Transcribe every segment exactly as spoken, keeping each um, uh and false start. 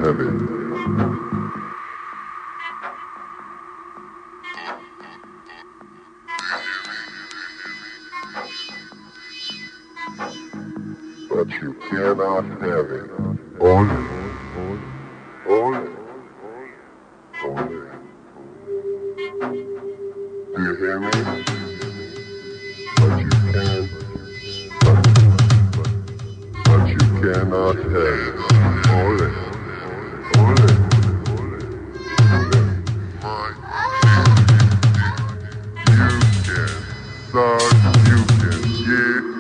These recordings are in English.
have it. But you cannot have it. Only, only, only. Do you hear me? But you can, but, but, but you cannot have it. Only, only, only, only. My, you can, son, you can get.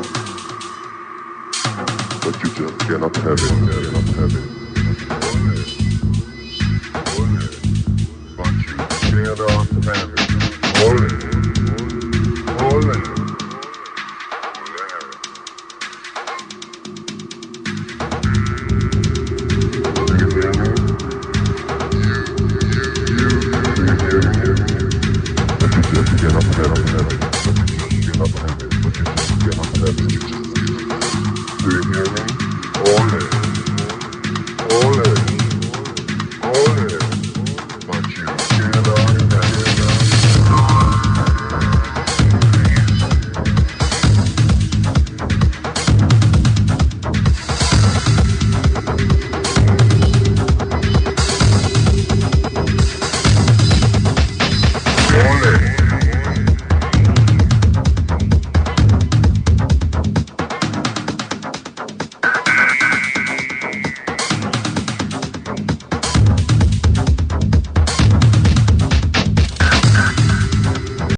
But you just cannot have it, cannot have it. But you cannot have it. Hold it. Hold it. Do you hear me? You, you, you, do you hear me? But you just cannot have it. But you just cannot have it. But you just cannot have it. Do you hear me?